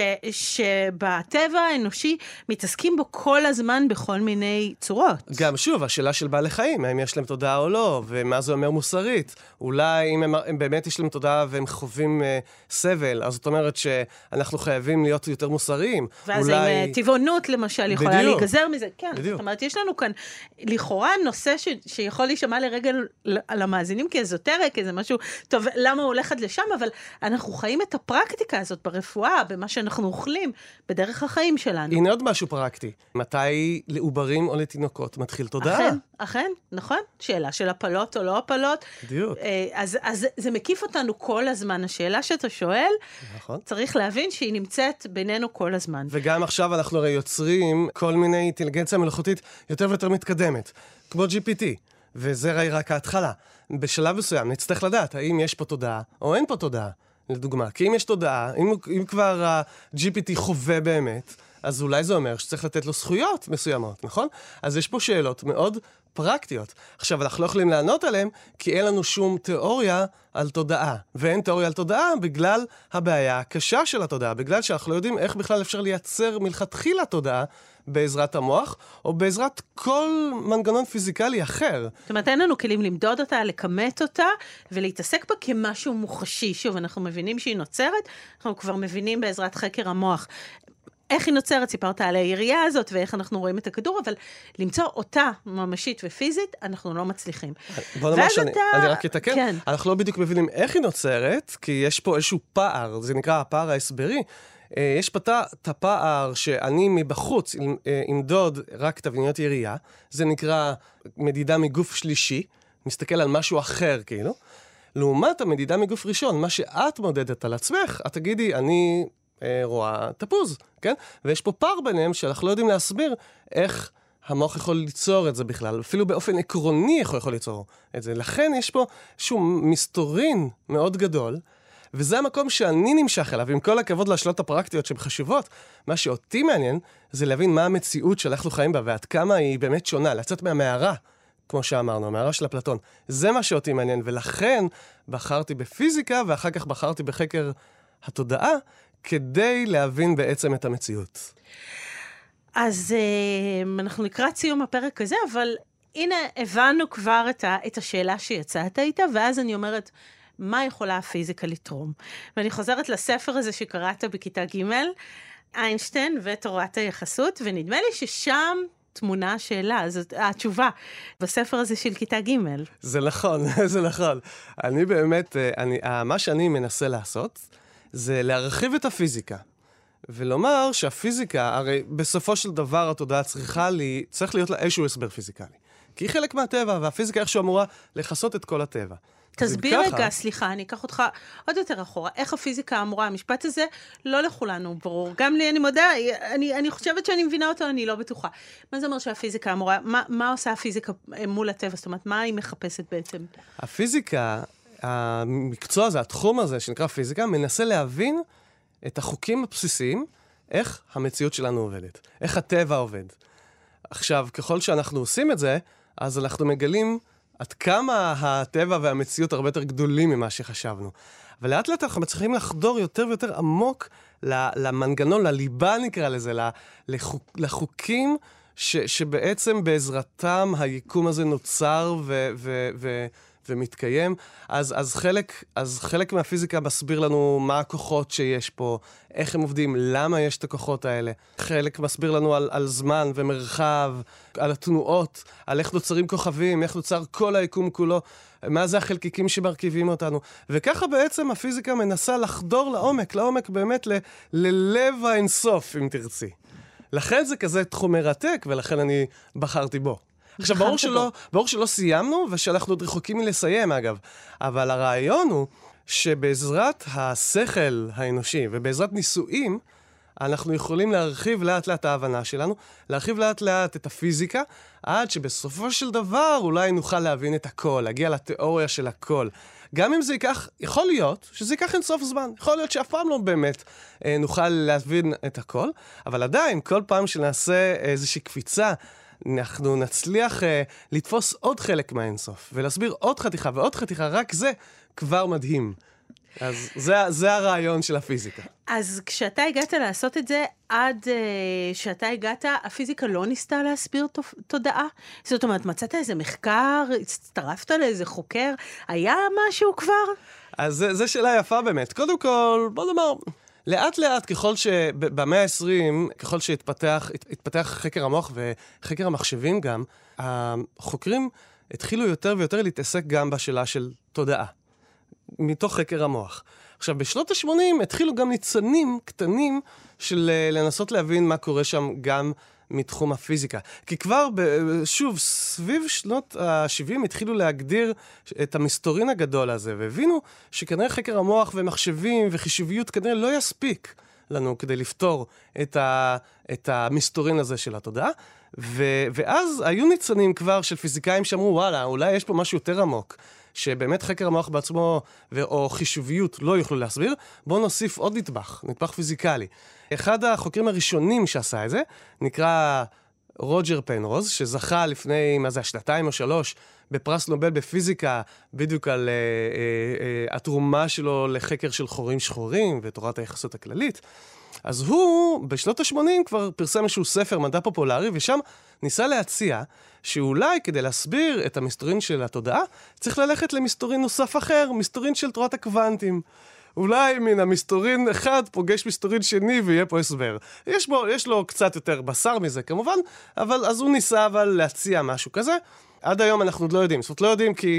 S4: שבטבע האנושי מתעסקים בו כל הזמן בכל מיני צורות.
S5: גם שוב, השאלה של בעלי חיים, האם יש להם תודעה או לא, ומה זה אומר מוסרית. אולי אם הם, הם באמת יש להם תודעה והם חווים אה, סבל, אז זאת אומרת שאנחנו חייבים להיות יותר מוסריים.
S4: ואז
S5: אולי...
S4: עם טבעונות למשל יכולה
S5: בדיוק.
S4: להיגזר מזה. כן,
S5: בדיוק.
S4: זאת אומרת, יש לנו כאן לכאורה נושא ש, שיכול להישמע לרגע על המאזינים כאזוטרק, איזה משהו, טוב, למה הוא הולכת לשם, אבל אנחנו חיים את הפרקטיקה הזאת ברפואה, במה שאנחנו אוכלים, בדרך החיים שלנו.
S5: הנה עוד משהו פרקטי. מתי לעוברים או לתינוקות מתחיל תודעה?
S4: אכן, אכן, נכון. שאלה של הפלות או לא הפלות.
S5: בדיוק.
S4: אז, אז זה מקיף אותנו כל הזמן. השאלה שאתה שואל,
S5: נכון.
S4: צריך להבין שהיא נמצאת בינינו כל הזמן.
S5: וגם עכשיו אנחנו הרי יוצרים כל מיני אינטליגנציה מלאכותית יותר ויותר מתקדמת, כמו ג'י פי טי, וזה ראי רק ההתחלה. בשלב מסוים נצטרך לדעת האם יש פה תודעה או אין פה תודעה, לדוגמה. כי אם יש תודעה, אם, אם כבר ה-ג'י פי טי חווה באמת, אז אולי זה אומר שצריך לתת לו זכויות מסוימות, נכון? אז יש פה שאלות מאוד פרקטיות. עכשיו, אנחנו לא יכולים לענות עליהן, כי אין לנו שום תיאוריה על תודעה. ואין תיאוריה על תודעה בגלל הבעיה הקשה של התודעה, בגלל שאנחנו לא יודעים איך בכלל אפשר לייצר מלכתחילה תודעה בעזרת המוח, או בעזרת כל מנגנון פיזיקלי אחר.
S4: זאת אומרת, אין לנו כלים למדוד אותה, לכמת אותה, ולהתעסק בה כמשהו מוחשי. שוב, אנחנו מבינים שהיא נוצרת, אנחנו כבר מבינים בעזרת חקר המוח. איך היא נוצרת? סיפרת על הירייה הזאת, ואיך אנחנו רואים את הכדור, אבל למצוא אותה ממשית ופיזית, אנחנו לא מצליחים.
S5: בוא נאמר שאני
S4: אתה...
S5: אני רק אתקן,
S4: כן.
S5: אנחנו לא בדיוק מבינים איך היא נוצרת, כי יש פה איזשהו פער, זה נקרא הפער ההסברי. יש פה את הפער שאני מבחוץ אמדוד רק תבניות ירייה, זה נקרא מדידה מגוף שלישי, מסתכל על משהו אחר כאילו, לעומת המדידה מגוף ראשון, מה שאת מודדת על עצמך, את תגידי, אני אה, רואה תפוז, כן? ויש פה פער ביניהם שאנחנו לא יודעים להסביר איך המוח יכול ליצור את זה בכלל, אפילו באופן עקרוני יכול, יכול ליצור את זה. לכן יש פה איזשהו מסתורין מאוד גדול, וזה המקום שאני נמשך אליו, עם כל הכבוד להשאלות הפרקטיות שהן חשובות. מה שאותי מעניין זה להבין מה המציאות שאנחנו חיים בה, ועד כמה היא באמת שונה, לצאת מהמערה, כמו שאמרנו, המערה של אפלטון. זה מה שאותי מעניין, ולכן בחרתי בפיזיקה, ואחר כך בחרתי בחקר התודעה, כדי להבין בעצם את המציאות.
S4: אז אנחנו לקראת סיום הפרק הזה, אבל הנה הבנו כבר את, ה, את השאלה שיצאת איתה, ואז אני אומרת, מה יכולה הפיזיקה לתרום? ואני חוזרת לספר הזה שקראת בכיתה ג', איינשטיין ותורת היחסות, ונדמה לי ששם תמונה השאלה, זאת התשובה, בספר הזה של כיתה ג'.
S5: זה נכון, זה נכון. אני באמת, אני, מה שאני מנסה לעשות, זה להרחיב את הפיזיקה. ולומר שהפיזיקה, הרי בסופו של דבר התודעה צריכה לי, צריך להיות לה איזשהו הסבר פיזיקלי. כי היא חלק מהטבע, והפיזיקה איכשהו אמורה לחסות את כל הטבע.
S4: תסביר רגע, סליחה, אני אקח אותך עוד יותר אחורה. איך הפיזיקה אמורה? המשפט הזה לא לכולנו ברור. גם לי, אני מודה, אני, אני חושבת שאני מבינה אותו, אני לא בטוחה. מה זה אומר שהפיזיקה אמורה? מה, מה עושה הפיזיקה מול הטבע? זאת אומרת, מה היא מחפשת בעצם?
S5: הפיזיקה, המקצוע הזה, התחום הזה שנקרא פיזיקה, מנסה להבין את החוקים הבסיסיים, איך המציאות שלנו עובדת, איך הטבע עובד. עכשיו, ככל שאנחנו עושים את זה, אז אנחנו מגלים עד כמה הטבע והמציאות הרבה יותר גדולים ממה שחשבנו. אבל לאט לאט אנחנו מצליחים לחדור יותר ויותר עמוק למנגנון, לליבה נקרא לזה, לחוק, לחוקים ש, שבעצם בעזרתם היקום הזה נוצר ו, ו, ו, ומתקיים. אז, אז, חלק, אז חלק מהפיזיקה מסביר לנו מה הכוחות שיש פה, איך הם עובדים, למה יש את הכוחות האלה. חלק מסביר לנו על, על זמן ומרחב, על התנועות, על איך נוצרים כוכבים, איך נוצר כל היקום כולו, מה זה החלקיקים שמרכיבים אותנו. וככה בעצם הפיזיקה מנסה לחדור לעומק, לעומק באמת ל, ללב האינסוף, אם תרצי. לכן זה כזה תחום מרתק, ולכן אני בחרתי בו. עכשיו, ברור שלא, ברור שלא סיימנו, ושאנחנו עוד רחוקים מלסיים, אגב. אבל הרעיון הוא שבעזרת השכל האנושי, ובעזרת ניסויים, אנחנו יכולים להרחיב לאט לאט ההבנה שלנו, להרחיב לאט לאט את הפיזיקה, עד שבסופו של דבר אולי נוכל להבין את הכל, להגיע לתיאוריה של הכל. גם אם זה ייקח, יכול להיות שזה ייקח אינסוף זמן, יכול להיות שאף פעם לא באמת אה, נוכל להבין את הכל, אבל עדיין, כל פעם שנעשה איזושהי קפיצה, אנחנו נצליח uh, לתפוס עוד חלק מהאינסוף, ולהסביר עוד חתיכה ועוד חתיכה, רק זה כבר מדהים. אז זה, זה הרעיון של הפיזיקה.
S4: אז כשאתה הגעת לעשות את זה, עד uh, שאתה הגעת, הפיזיקה לא ניסתה להסביר תופ... תודעה? זאת אומרת, מצאת איזה מחקר, הצטרפת לאיזה חוקר, היה משהו כבר?
S5: אז זו שאלה יפה באמת. קודם כל, בוא נאמר, לאט לאט, ככל שבמאה ה-עשרים, ככל שהתפתח התפתח חקר המוח וחקר המחשבים גם, החוקרים התחילו יותר ויותר להתעסק גם בשאלה של תודעה, מתוך חקר המוח. עכשיו, בשנות ה-שמונים התחילו גם ניצנים קטנים של לנסות להבין מה קורה שם גם מתחום הפיזיקה. כי כבר, שוב, סביב שנות ה-שבעים התחילו להגדיר את המסתורין הגדול הזה, והבינו שכנראה חקר המוח ומחשבים וחישוביות כנראה לא יספיק לנו כדי לפתור את, ה, את המסתורין הזה של התודעה. ו, ואז היו ניצנים כבר של פיזיקאים שאמרו, וואלה, אולי יש פה משהו יותר עמוק, שבאמת חקר המוח בעצמו או חישוביות לא יוכלו להסביר. בואו נוסיף עוד נדבך, נדבך פיזיקלי. אחד החוקרים הראשונים שעשה את זה, נקרא רוג'ר פנרוז, שזכה לפני, מה זה, שנתיים או שלוש, בפרס נובל בפיזיקה, בדיוק על אה, אה, אה, התרומה שלו לחקר של חורים שחורים ותורת היחסות הכללית. אז הוא, בשנות ה-שמונים, כבר פרסם איזשהו ספר מדע פופולרי, ושם ניסה להציע שאולי כדי להסביר את המסתורין של התודעה, צריך ללכת למסתורין נוסף אחר, מסתורין של תורת הקוונטים. אולי מן המסתורין אחד פוגש מסתורין שני ויהיה פה הסבר. יש, בו, יש לו קצת יותר בשר מזה כמובן, אבל אז הוא ניסה אבל להציע משהו כזה. עד היום אנחנו עוד לא יודעים. זאת אומרת, לא יודעים כי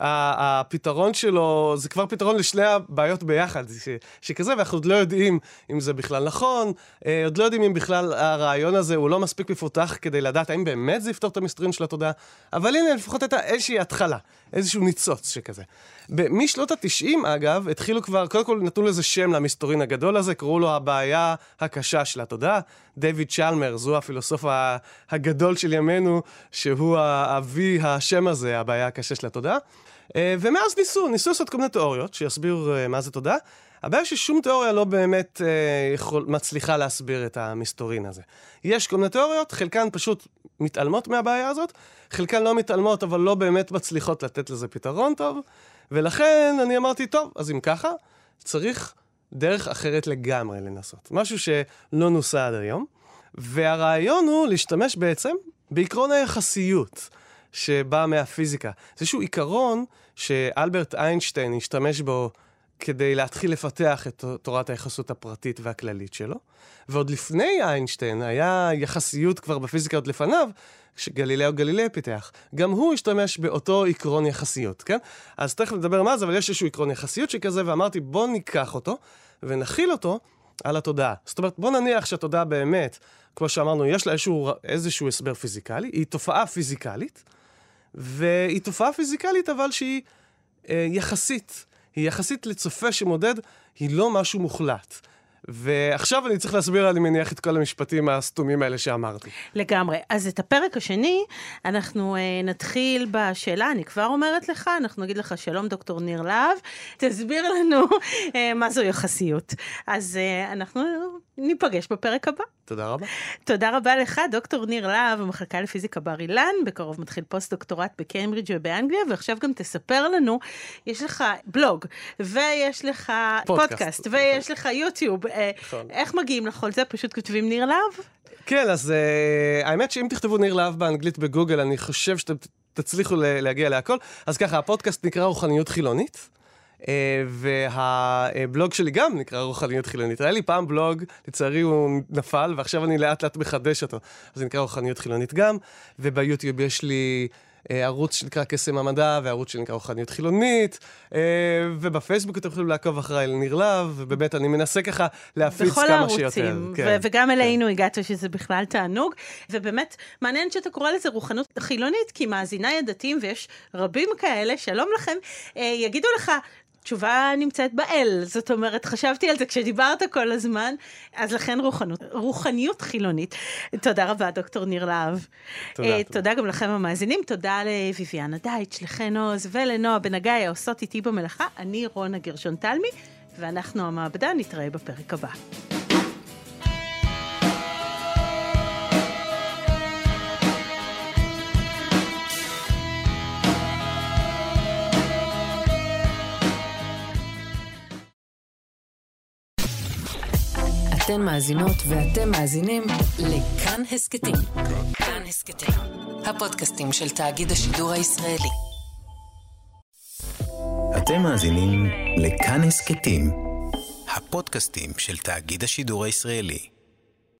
S5: הפתרון שלו, זה כבר פתרון לשני הבעיות ביחד, ש, שכזה, ואנחנו עוד לא יודעים אם זה בכלל נכון, עוד לא יודעים אם בכלל הרעיון הזה הוא לא מספיק מפותח כדי לדעת האם באמת זה יפתור את המסתורין של התודעה, אבל הנה לפחות הייתה איזושהי התחלה, איזשהו ניצוץ שכזה. משנות ה-תשעים, אגב, התחילו כבר, קודם כל נתנו לזה שם למסתורין הגדול הזה, קראו לו הבעיה הקשה של התודעה. דיוויד צ'למר, זו הפילוסוף הגדול של ימינו, שהוא האבי השם הזה, הבעיה הקשה של התודעה. ומאז ניסו, ניסו לעשות כל מיני תיאוריות שיסביר מה זה תודעה. הבעיה ששום תיאוריה לא באמת יכול, מצליחה להסביר את המסתורין הזה. יש כל מיני תיאוריות, חלקן פשוט מתעלמות מהבעיה הזאת, חלקן לא מתעלמות, אבל לא באמת מצליחות לתת לזה פתרון טוב, ולכן אני אמרתי, טוב, אז אם ככה, צריך דרך אחרת לגמרי לנסות. משהו שלא נוסע עד היום, והרעיון הוא להשתמש בעצם בעקרון היחסיות שבא מהפיזיקה. זה איזשהו עיקרון שאלברט איינשטיין השתמש בו כדי להתחיל לפתח את תורת היחסות הפרטית והכללית שלו. ועוד לפני איינשטיין היה יחסיות כבר בפיזיקה עוד לפניו, שגלילאו גלילי פיתח. גם הוא השתמש באותו עקרון יחסיות, כן? אז תכף נדבר מה זה, אבל יש איזשהו עקרון יחסיות שכזה, ואמרתי בוא ניקח אותו ונכיל אותו על התודעה. זאת אומרת, בוא נניח שהתודעה באמת, כמו שאמרנו, יש לה איזשהו, איזשהו הסבר פיזיקלי, היא תופעה פיזיקלית, והיא תופעה פיזיקלית אבל שהיא אה, יחסית. היא יחסית לצופה שמודד, היא לא משהו מוחלט. ועכשיו אני צריך להסביר, אני מניח, את כל המשפטים הסתומים האלה שאמרתי.
S4: לגמרי. אז את הפרק השני, אנחנו אה, נתחיל בשאלה, אני כבר אומרת לך, אנחנו נגיד לך שלום דוקטור ניר להב, תסביר לנו אה, מה זו יחסיות. אז אה, אנחנו ניפגש בפרק הבא.
S5: תודה רבה.
S4: תודה רבה לך, דוקטור ניר להב, המחלקה לפיזיקה בר אילן, בקרוב מתחיל פוסט-דוקטורט בקיימברידג' ובאנגליה, ועכשיו גם תספר לנו, יש לך בלוג, ויש לך פודקאסט, פודקאסט ויש לך יוטיוב. נכון. איך מגיעים לכל זה? פשוט כותבים ניר להב?
S5: כן, אז uh, האמת שאם תכתבו ניר להב באנגלית בגוגל, אני חושב שאתם תצליחו להגיע להכל. אז ככה, הפודקאסט נקרא רוחניות חילונית, Uh, והבלוג שלי גם נקרא רוחניות חילונית. היה לי פעם בלוג, לצערי הוא נפל, ועכשיו אני לאט לאט מחדש אותו. אז זה נקרא רוחניות חילונית גם, וביוטיוב יש לי uh, ערוץ שנקרא קסם המדע, וערוץ שנקרא רוחניות חילונית, uh, ובפייסבוק אתם יכולים לעקוב אחריי לניר להב, ובאמת אני מנסה ככה להפיץ כמה
S4: הערוצים,
S5: שיותר.
S4: כן, ו- וגם אלינו כן. הגעת שזה בכלל תענוג, ובאמת מעניין שאתה קורא לזה רוחנות חילונית, כי מאזיני הדתיים, ויש רבים כאלה, שלום לכם, uh, יגידו לך, תשובה נמצאת באל, זאת אומרת, חשבתי על זה כשדיברת כל הזמן, אז לכן רוחנות, רוחניות חילונית. תודה רבה, דוקטור ניר להב. תודה, uh, תודה. תודה גם לכם המאזינים, תודה לויביאנה דייטש, לחן עוז ולנועה בן הגיא, העושות איתי במלאכה, אני רונה גרשון תלמי, ואנחנו המעבדה, נתראה בפרק הבא.
S1: אתן מאזינות ואתם מאזינים לכאן הסקטים. כאן הסקטים, הפודקאסטים של תאגיד השידור הישראלי.
S6: אתם מאזינים לכאן הסקטים, הפודקאסטים של תאגיד השידור הישראלי.